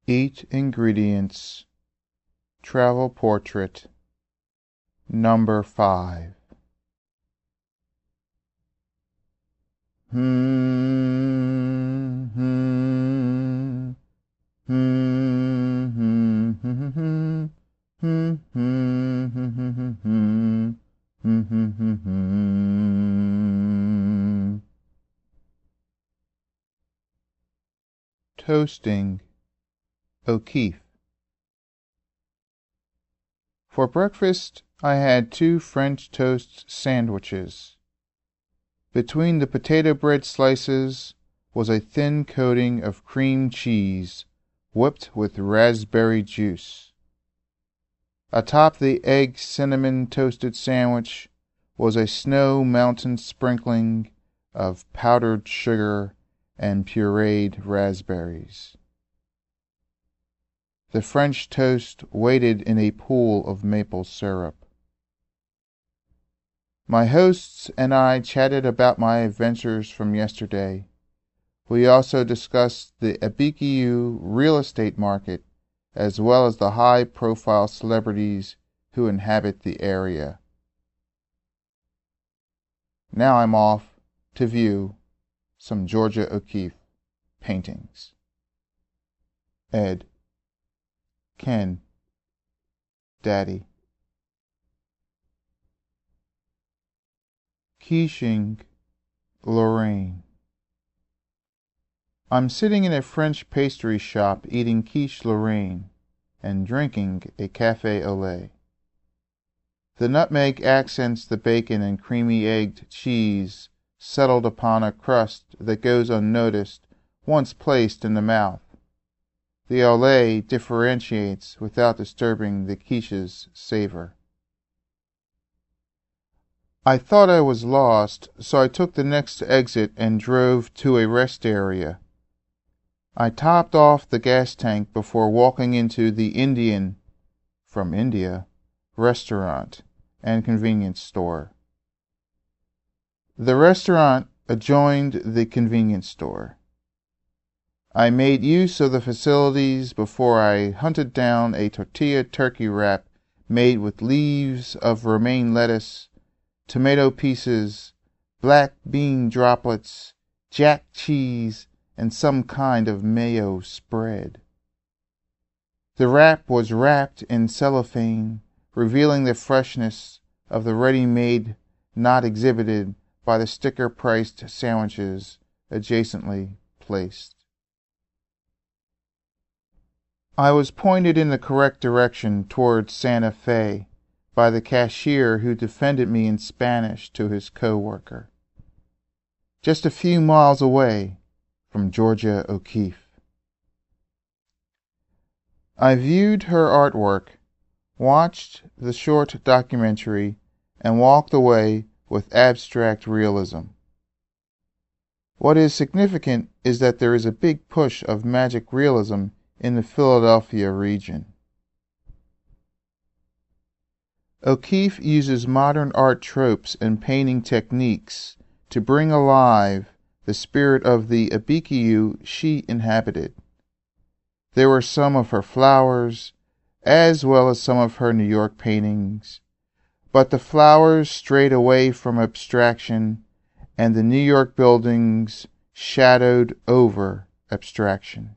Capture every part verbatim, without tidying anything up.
Eat ingredients. Travel portrait. Number five. Hmm, hmm, hmm, hmm, hmm, hmm, hmm, hmm, hmm, hmm, hmm, hmm. Toasting. O'Keeffe. For breakfast, I had two French toast sandwiches. Between the potato bread slices was a thin coating of cream cheese, whipped with raspberry juice. Atop the egg cinnamon toasted sandwich was a snow mountain sprinkling of powdered sugar and pureed raspberries. The French toast waded in a pool of maple syrup. My hosts and I chatted about my adventures from yesterday. We also discussed the Abiquiu real estate market, as well as the high-profile celebrities who inhabit the area. Now I'm off to view some Georgia O'Keeffe paintings. Ed. Ken. Daddy. Keeshing, Lorraine. I'm sitting in a French pastry shop eating quiche Lorraine and drinking a café au lait. The nutmeg accents the bacon and creamy-egged cheese settled upon a crust that goes unnoticed once placed in the mouth. The au lait differentiates without disturbing the quiche's savor. I thought I was lost, so I took the next exit and drove to a rest area. I topped off the gas tank before walking into the Indian, from India, restaurant and convenience store. The restaurant adjoined the convenience store. I made use of the facilities before I hunted down a tortilla turkey wrap made with leaves of romaine lettuce, tomato pieces, black bean droplets, jack cheese, and some kind of mayo spread. The wrap was wrapped in cellophane, revealing the freshness of the ready-made not exhibited by the sticker-priced sandwiches adjacently placed. I was pointed in the correct direction toward Santa Fe by the cashier who defended me in Spanish to his co-worker. Just a few miles away from Georgia O'Keeffe. I viewed her artwork, watched the short documentary, and walked away with abstract realism. What is significant is that there is a big push of magic realism in the Philadelphia region. O'Keeffe uses modern art tropes and painting techniques to bring alive the spirit of the Abiquiu she inhabited. There were some of her flowers, as well as some of her New York paintings, but the flowers strayed away from abstraction, and the New York buildings shadowed over abstraction.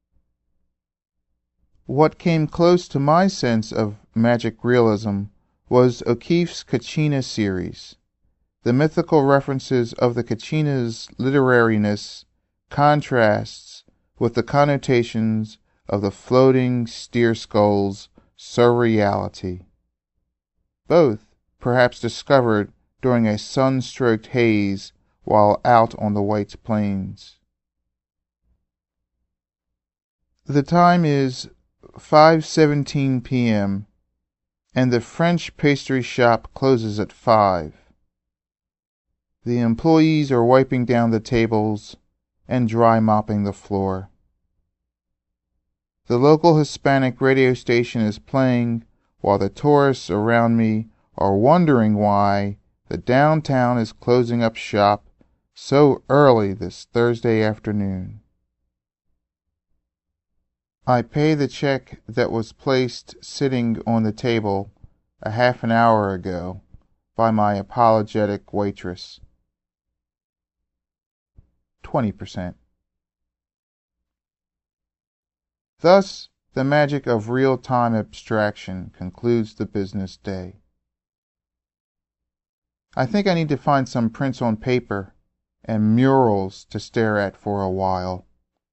What came close to my sense of magic realism was O'Keeffe's Kachina series. The mythical references of the Kachina's literariness contrasts with the connotations of the floating steer skull's surreality. Both perhaps discovered during a sun-stroked haze while out on the white plains. The time is five seventeen p m and the French pastry shop closes at five. The employees are wiping down the tables and dry mopping the floor. The local Hispanic radio station is playing while the tourists around me are wondering why the downtown is closing up shop so early this Thursday afternoon. I pay the check that was placed sitting on the table a half an hour ago by my apologetic waitress. Twenty percent. Thus, the magic of real-time abstraction concludes the business day. I think I need to find some prints on paper and murals to stare at for a while.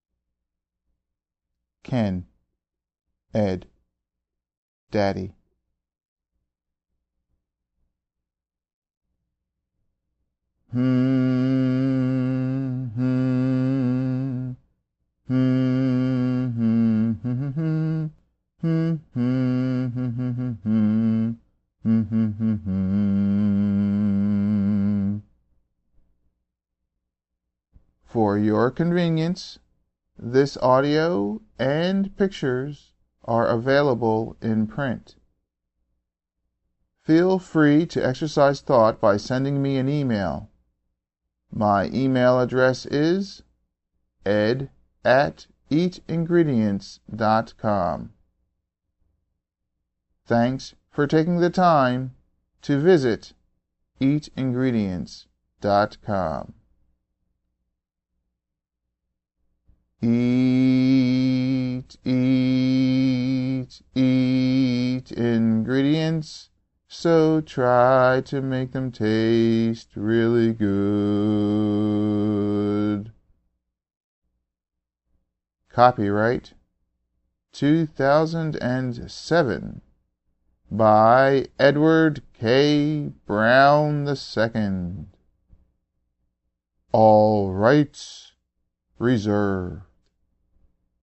Ken, Ed, Daddy. Hmm, hmm, hmm, hmm, hmm, hmm, hmm, hmm, hmm, hmm, hmm, hmm, hmm. For your convenience, this audio and pictures are available in print. Feel free to exercise thought by sending me an email. My email address is ed at eatingredients dot com. Thanks for taking the time to visit eat ingredients dot com. Eat, eat, eat ingredients, so try to make them taste really good. Copyright two thousand seven by Edward K. Brown the Second. All rights reserved.